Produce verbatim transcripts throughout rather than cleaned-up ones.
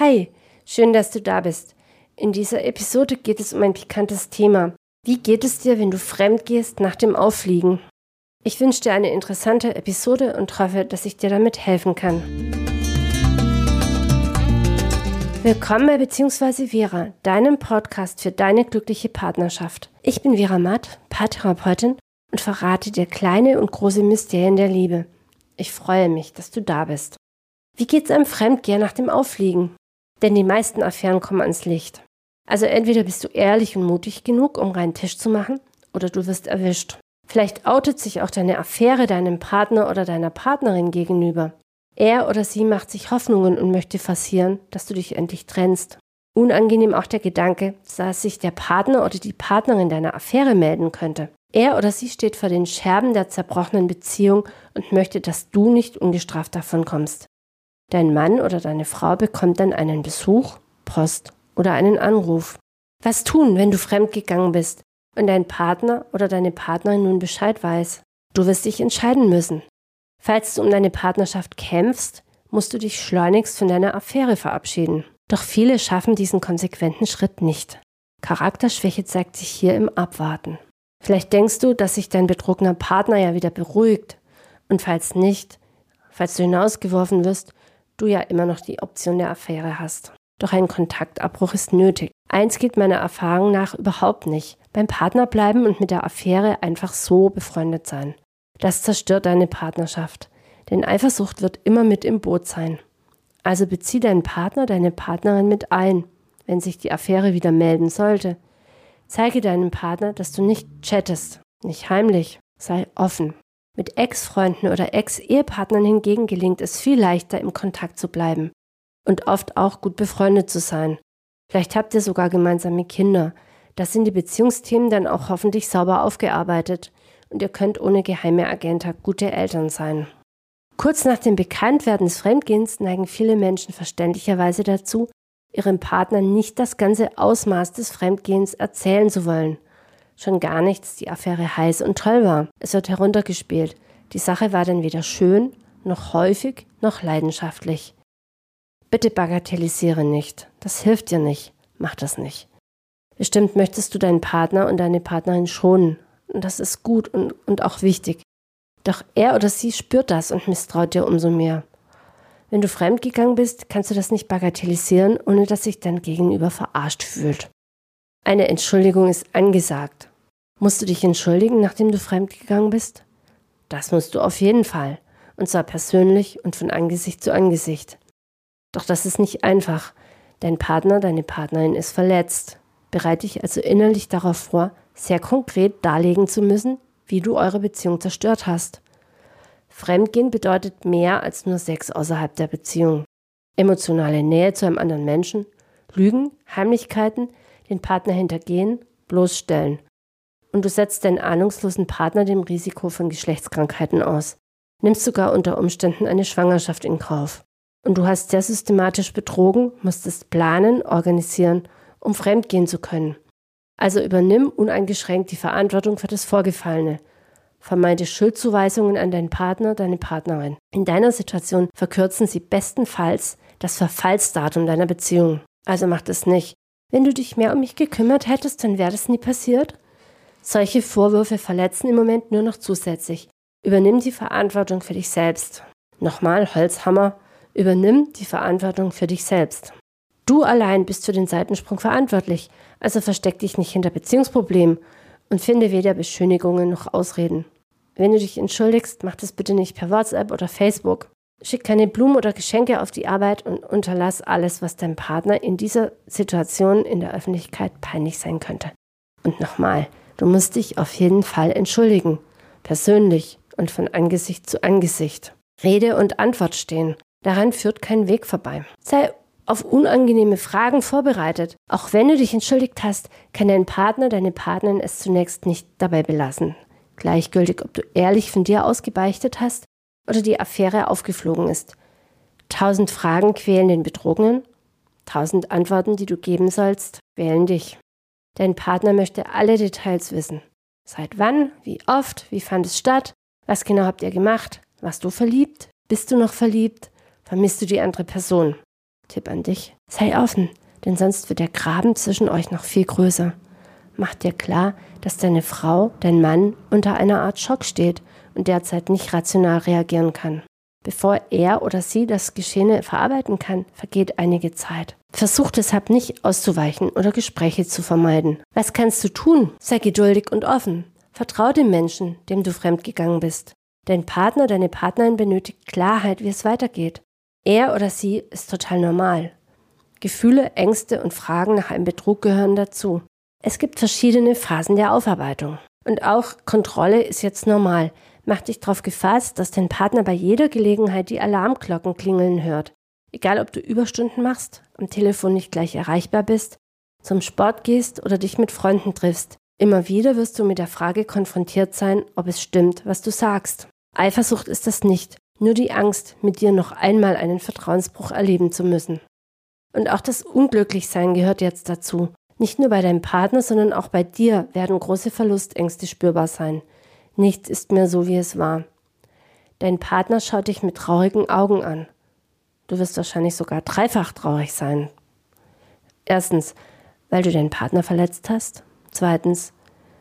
Hi, schön, dass du da bist. In dieser Episode geht es um ein pikantes Thema. Wie geht es dir, wenn du fremd gehst nach dem Auffliegen? Ich wünsche dir eine interessante Episode und hoffe, dass ich dir damit helfen kann. Willkommen bei Beziehungsweise Vera, deinem Podcast für deine glückliche Partnerschaft. Ich bin Vera Matt, Paartherapeutin und verrate dir kleine und große Mysterien der Liebe. Ich freue mich, dass du da bist. Wie geht's einem Fremdgehen nach dem Auffliegen? Denn die meisten Affären kommen ans Licht. Also entweder bist du ehrlich und mutig genug, um reinen Tisch zu machen, oder du wirst erwischt. Vielleicht outet sich auch deine Affäre deinem Partner oder deiner Partnerin gegenüber. Er oder sie macht sich Hoffnungen und möchte forcieren, dass du dich endlich trennst. Unangenehm auch der Gedanke, dass sich der Partner oder die Partnerin deiner Affäre melden könnte. Er oder sie steht vor den Scherben der zerbrochenen Beziehung und möchte, dass du nicht ungestraft davon kommst. Dein Mann oder deine Frau bekommt dann einen Besuch, Post oder einen Anruf. Was tun, wenn du fremdgegangen bist und dein Partner oder deine Partnerin nun Bescheid weiß? Du wirst dich entscheiden müssen. Falls du um deine Partnerschaft kämpfst, musst du dich schleunigst von deiner Affäre verabschieden. Doch viele schaffen diesen konsequenten Schritt nicht. Charakterschwäche zeigt sich hier im Abwarten. Vielleicht denkst du, dass sich dein betrunkener Partner ja wieder beruhigt. Und falls nicht, falls du hinausgeworfen wirst, du ja immer noch die Option der Affäre hast. Doch ein Kontaktabbruch ist nötig. Eins geht meiner Erfahrung nach überhaupt nicht. Beim Partner bleiben und mit der Affäre einfach so befreundet sein. Das zerstört deine Partnerschaft. Denn Eifersucht wird immer mit im Boot sein. Also bezieh deinen Partner, deine Partnerin mit ein, wenn sich die Affäre wieder melden sollte. Zeige deinem Partner, dass du nicht chattest, nicht heimlich, sei offen. Mit Ex-Freunden oder Ex-Ehepartnern hingegen gelingt es viel leichter, im Kontakt zu bleiben und oft auch gut befreundet zu sein. Vielleicht habt ihr sogar gemeinsame Kinder. Da sind die Beziehungsthemen dann auch hoffentlich sauber aufgearbeitet und ihr könnt ohne geheime Agenda gute Eltern sein. Kurz nach dem Bekanntwerden des Fremdgehens neigen viele Menschen verständlicherweise dazu, ihrem Partner nicht das ganze Ausmaß des Fremdgehens erzählen zu wollen. Schon gar nicht, dass die Affäre heiß und toll war. Es wird heruntergespielt. Die Sache war dann weder schön, noch häufig, noch leidenschaftlich. Bitte bagatellisiere nicht. Das hilft dir nicht. Mach das nicht. Bestimmt möchtest du deinen Partner und deine Partnerin schonen. Und das ist gut und, und auch wichtig. Doch er oder sie spürt das und misstraut dir umso mehr. Wenn du fremdgegangen bist, kannst du das nicht bagatellisieren, ohne dass sich dein Gegenüber verarscht fühlt. Eine Entschuldigung ist angesagt. Musst du dich entschuldigen, nachdem du fremdgegangen bist? Das musst du auf jeden Fall. Und zwar persönlich und von Angesicht zu Angesicht. Doch das ist nicht einfach. Dein Partner, deine Partnerin ist verletzt. Bereite dich also innerlich darauf vor, sehr konkret darlegen zu müssen, wie du eure Beziehung zerstört hast. Fremdgehen bedeutet mehr als nur Sex außerhalb der Beziehung. Emotionale Nähe zu einem anderen Menschen, Lügen, Heimlichkeiten, den Partner hintergehen, bloßstellen. Und du setzt deinen ahnungslosen Partner dem Risiko von Geschlechtskrankheiten aus. Nimmst sogar unter Umständen eine Schwangerschaft in Kauf. Und du hast sehr systematisch betrogen, musstest planen, organisieren, um fremdgehen zu können. Also übernimm uneingeschränkt die Verantwortung für das Vorgefallene. Vermeide Schuldzuweisungen an deinen Partner, deine Partnerin. In deiner Situation verkürzen sie bestenfalls das Verfallsdatum deiner Beziehung. Also mach das nicht. Wenn du dich mehr um mich gekümmert hättest, dann wäre das nie passiert. Solche Vorwürfe verletzen im Moment nur noch zusätzlich. Übernimm die Verantwortung für dich selbst. Nochmal, Holzhammer, übernimm die Verantwortung für dich selbst. Du allein bist für den Seitensprung verantwortlich, also versteck dich nicht hinter Beziehungsproblemen und finde weder Beschönigungen noch Ausreden. Wenn du dich entschuldigst, mach das bitte nicht per WhatsApp oder Facebook. Schick keine Blumen oder Geschenke auf die Arbeit und unterlass alles, was deinem Partner in dieser Situation in der Öffentlichkeit peinlich sein könnte. Und nochmal, du musst dich auf jeden Fall entschuldigen, persönlich und von Angesicht zu Angesicht. Rede und Antwort stehen, daran führt kein Weg vorbei. Sei auf unangenehme Fragen vorbereitet. Auch wenn du dich entschuldigt hast, kann dein Partner, deine Partnerin es zunächst nicht dabei belassen. Gleichgültig, ob du ehrlich von dir ausgebeichtet hast oder die Affäre aufgeflogen ist. Tausend Fragen quälen den Betrogenen, tausend Antworten, die du geben sollst, quälen dich. Dein Partner möchte alle Details wissen. Seit wann, wie oft, wie fand es statt, was genau habt ihr gemacht, warst du verliebt, bist du noch verliebt, vermisst du die andere Person. Tipp an dich, sei offen, denn sonst wird der Graben zwischen euch noch viel größer. Mach dir klar, dass deine Frau, dein Mann unter einer Art Schock steht und derzeit nicht rational reagieren kann. Bevor er oder sie das Geschehene verarbeiten kann, vergeht einige Zeit. Versuch deshalb nicht auszuweichen oder Gespräche zu vermeiden. Was kannst du tun? Sei geduldig und offen. Vertrau dem Menschen, dem du fremdgegangen bist. Dein Partner, deine Partnerin benötigt Klarheit, wie es weitergeht. Er oder sie ist total normal. Gefühle, Ängste und Fragen nach einem Betrug gehören dazu. Es gibt verschiedene Phasen der Aufarbeitung. Und auch Kontrolle ist jetzt normal. Mach dich darauf gefasst, dass dein Partner bei jeder Gelegenheit die Alarmglocken klingeln hört. Egal, ob du Überstunden machst, am Telefon nicht gleich erreichbar bist, zum Sport gehst oder dich mit Freunden triffst. Immer wieder wirst du mit der Frage konfrontiert sein, ob es stimmt, was du sagst. Eifersucht ist das nicht, nur die Angst, mit dir noch einmal einen Vertrauensbruch erleben zu müssen. Und auch das Unglücklichsein gehört jetzt dazu. Nicht nur bei deinem Partner, sondern auch bei dir werden große Verlustängste spürbar sein. Nichts ist mehr so, wie es war. Dein Partner schaut dich mit traurigen Augen an. Du wirst wahrscheinlich sogar dreifach traurig sein. Erstens, weil du deinen Partner verletzt hast. Zweitens,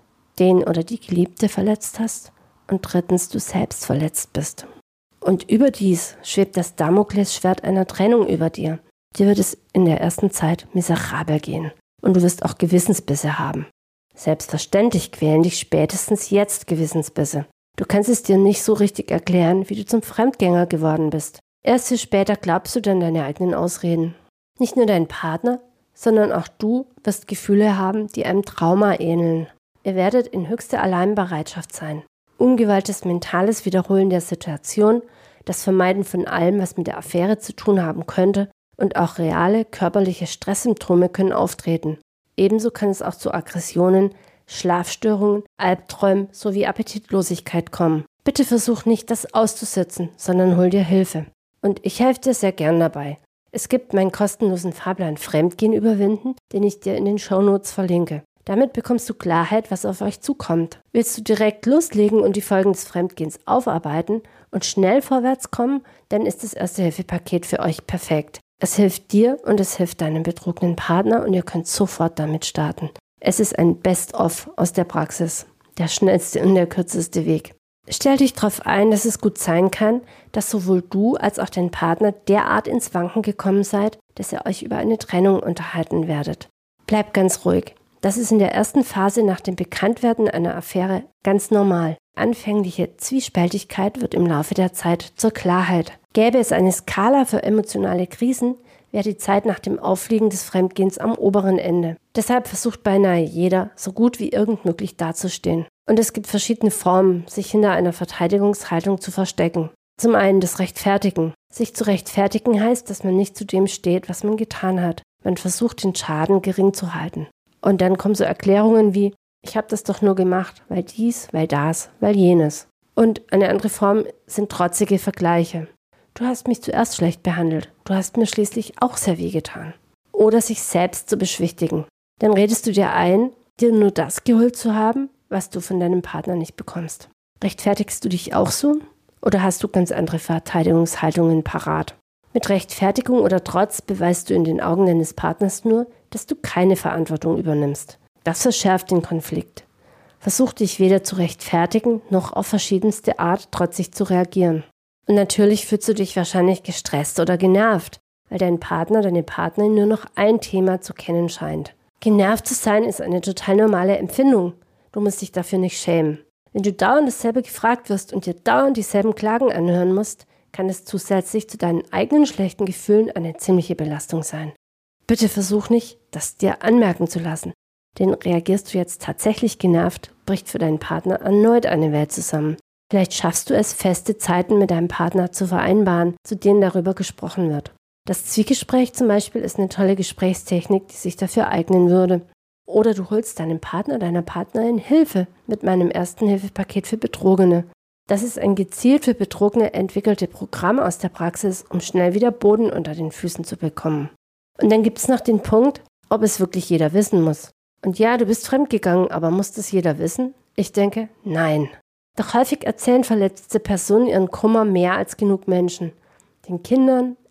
den oder die Geliebte verletzt hast. Und drittens, du selbst verletzt bist. Und überdies schwebt das Damoklesschwert einer Trennung über dir. Dir wird es in der ersten Zeit miserabel gehen. Und du wirst auch Gewissensbisse haben. Selbstverständlich quälen dich spätestens jetzt Gewissensbisse. Du kannst es dir nicht so richtig erklären, wie du zum Fremdgänger geworden bist. Erst viel später glaubst du dann deine eigenen Ausreden. Nicht nur dein Partner, sondern auch du wirst Gefühle haben, die einem Trauma ähneln. Ihr werdet in höchster Alarmbereitschaft sein. Ungewolltes mentales Wiederholen der Situation, das Vermeiden von allem, was mit der Affäre zu tun haben könnte, und auch reale körperliche Stresssymptome können auftreten. Ebenso kann es auch zu Aggressionen, Schlafstörungen, Albträumen sowie Appetitlosigkeit kommen. Bitte versuch nicht, das auszusitzen, sondern hol dir Hilfe. Und ich helfe dir sehr gern dabei. Es gibt meinen kostenlosen Fahrplan Fremdgehen überwinden, den ich dir in den Shownotes verlinke. Damit bekommst du Klarheit, was auf euch zukommt. Willst du direkt loslegen und die Folgen des Fremdgehens aufarbeiten und schnell vorwärts kommen, dann ist das Erste-Hilfe-Paket für euch perfekt. Es hilft dir und es hilft deinem betrogenen Partner und ihr könnt sofort damit starten. Es ist ein Best-of aus der Praxis, der schnellste und der kürzeste Weg. Stell dich darauf ein, dass es gut sein kann, dass sowohl du als auch dein Partner derart ins Wanken gekommen seid, dass ihr euch über eine Trennung unterhalten werdet. Bleib ganz ruhig. Das ist in der ersten Phase nach dem Bekanntwerden einer Affäre ganz normal. Anfängliche Zwiespältigkeit wird im Laufe der Zeit zur Klarheit. Gäbe es eine Skala für emotionale Krisen, wäre die Zeit nach dem Auffliegen des Fremdgehens am oberen Ende. Deshalb versucht beinahe jeder, so gut wie irgend möglich dazustehen. Und es gibt verschiedene Formen, sich hinter einer Verteidigungshaltung zu verstecken. Zum einen das Rechtfertigen. Sich zu rechtfertigen heißt, dass man nicht zu dem steht, was man getan hat. Man versucht, den Schaden gering zu halten. Und dann kommen so Erklärungen wie, ich habe das doch nur gemacht, weil dies, weil das, weil jenes. Und eine andere Form sind trotzige Vergleiche. Du hast mich zuerst schlecht behandelt, du hast mir schließlich auch sehr wehgetan. Oder sich selbst zu beschwichtigen. Dann redest du dir ein, dir nur das geholt zu haben, was du von deinem Partner nicht bekommst. Rechtfertigst du dich auch so? Oder hast du ganz andere Verteidigungshaltungen parat? Mit Rechtfertigung oder Trotz beweist du in den Augen deines Partners nur, dass du keine Verantwortung übernimmst. Das verschärft den Konflikt. Versuch dich weder zu rechtfertigen, noch auf verschiedenste Art trotzig zu reagieren. Und natürlich fühlst du dich wahrscheinlich gestresst oder genervt, weil dein Partner, deine Partnerin nur noch ein Thema zu kennen scheint. Genervt zu sein ist eine total normale Empfindung. Du musst dich dafür nicht schämen. Wenn du dauernd dasselbe gefragt wirst und dir dauernd dieselben Klagen anhören musst, kann es zusätzlich zu deinen eigenen schlechten Gefühlen eine ziemliche Belastung sein. Bitte versuch nicht, das dir anmerken zu lassen, denn reagierst du jetzt tatsächlich genervt, bricht für deinen Partner erneut eine Welt zusammen. Vielleicht schaffst du es, feste Zeiten mit deinem Partner zu vereinbaren, zu denen darüber gesprochen wird. Das Zwiegespräch zum Beispiel ist eine tolle Gesprächstechnik, die sich dafür eignen würde. Oder du holst deinem Partner, deiner Partnerin Hilfe mit meinem Ersten-Hilfe-Paket für Betrogene. Das ist ein gezielt für Betrogene entwickelte Programm aus der Praxis, um schnell wieder Boden unter den Füßen zu bekommen. Und dann gibt es noch den Punkt, ob es wirklich jeder wissen muss. Und ja, du bist fremdgegangen, aber muss das jeder wissen? Ich denke, nein. Doch häufig erzählen verletzte Personen ihren Kummer mehr als genug Menschen. Den Kindern,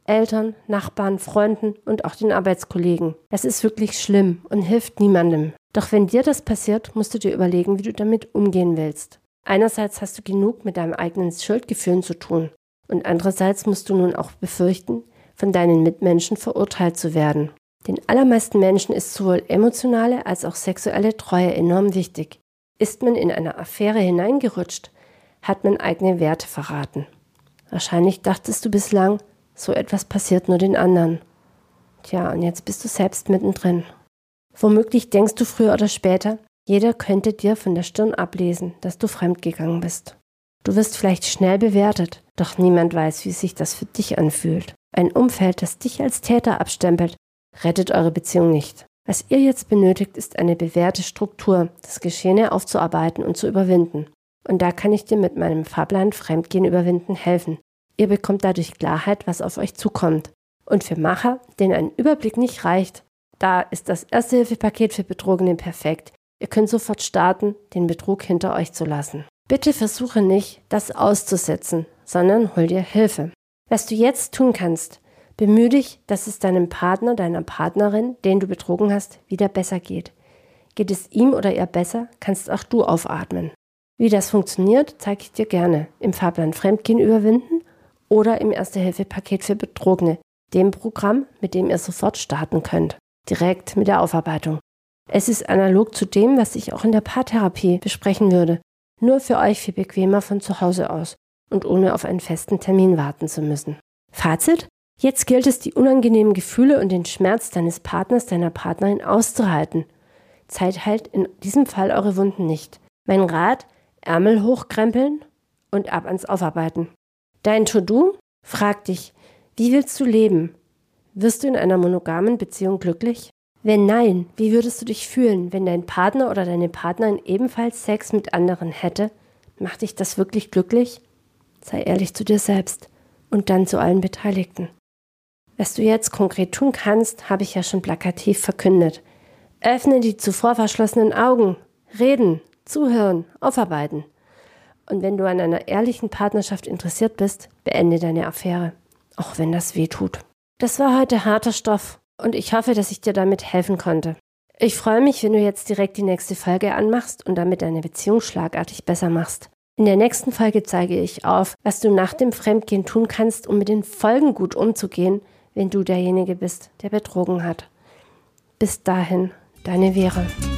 Eltern, Nachbarn, Freunden und auch den Arbeitskollegen. Das ist wirklich schlimm und hilft niemandem. Doch wenn dir das passiert, musst du dir überlegen, wie du damit umgehen willst. Einerseits hast du genug mit deinem eigenen Schuldgefühlen zu tun und andererseits musst du nun auch befürchten, von deinen Mitmenschen verurteilt zu werden. Den allermeisten Menschen ist sowohl emotionale als auch sexuelle Treue enorm wichtig. Ist man in eine Affäre hineingerutscht, hat man eigene Werte verraten. Wahrscheinlich dachtest du bislang, so etwas passiert nur den anderen. Tja, und jetzt bist du selbst mittendrin. Womöglich denkst du früher oder später, jeder könnte dir von der Stirn ablesen, dass du fremdgegangen bist. Du wirst vielleicht schnell bewertet, doch niemand weiß, wie sich das für dich anfühlt. Ein Umfeld, das dich als Täter abstempelt, rettet eure Beziehung nicht. Was ihr jetzt benötigt, ist eine bewährte Struktur, das Geschehene aufzuarbeiten und zu überwinden. Und da kann ich dir mit meinem Fahrplan Fremdgehen überwinden helfen. Ihr bekommt dadurch Klarheit, was auf euch zukommt. Und für Macher, denen ein Überblick nicht reicht, da ist das Erste-Hilfe-Paket für Betrogene perfekt. Ihr könnt sofort starten, den Betrug hinter euch zu lassen. Bitte versuche nicht, das auszusetzen, sondern hol dir Hilfe. Was du jetzt tun kannst, bemühe dich, dass es deinem Partner, deiner Partnerin, den du betrogen hast, wieder besser geht. Geht es ihm oder ihr besser, kannst auch du aufatmen. Wie das funktioniert, zeige ich dir gerne im Fahrplan Fremdgehen überwinden oder im Erste-Hilfe-Paket für Betrogene, dem Programm, mit dem ihr sofort starten könnt, direkt mit der Aufarbeitung. Es ist analog zu dem, was ich auch in der Paartherapie besprechen würde, nur für euch viel bequemer von zu Hause aus und ohne auf einen festen Termin warten zu müssen. Fazit? Jetzt gilt es, die unangenehmen Gefühle und den Schmerz deines Partners, deiner Partnerin auszuhalten. Zeit heilt in diesem Fall eure Wunden nicht. Mein Rat, Ärmel hochkrempeln und ab ans Aufarbeiten. Dein To-Do? Frag dich, wie willst du leben? Wirst du in einer monogamen Beziehung glücklich? Wenn nein, wie würdest du dich fühlen, wenn dein Partner oder deine Partnerin ebenfalls Sex mit anderen hätte? Macht dich das wirklich glücklich? Sei ehrlich zu dir selbst und dann zu allen Beteiligten. Was du jetzt konkret tun kannst, habe ich ja schon plakativ verkündet. Öffne die zuvor verschlossenen Augen, reden, zuhören, aufarbeiten. Und wenn du an einer ehrlichen Partnerschaft interessiert bist, beende deine Affäre, auch wenn das weh tut. Das war heute harter Stoff und ich hoffe, dass ich dir damit helfen konnte. Ich freue mich, wenn du jetzt direkt die nächste Folge anmachst und damit deine Beziehung schlagartig besser machst. In der nächsten Folge zeige ich auf, was du nach dem Fremdgehen tun kannst, um mit den Folgen gut umzugehen, wenn du derjenige bist, der betrogen hat. Bis dahin, deine Vera.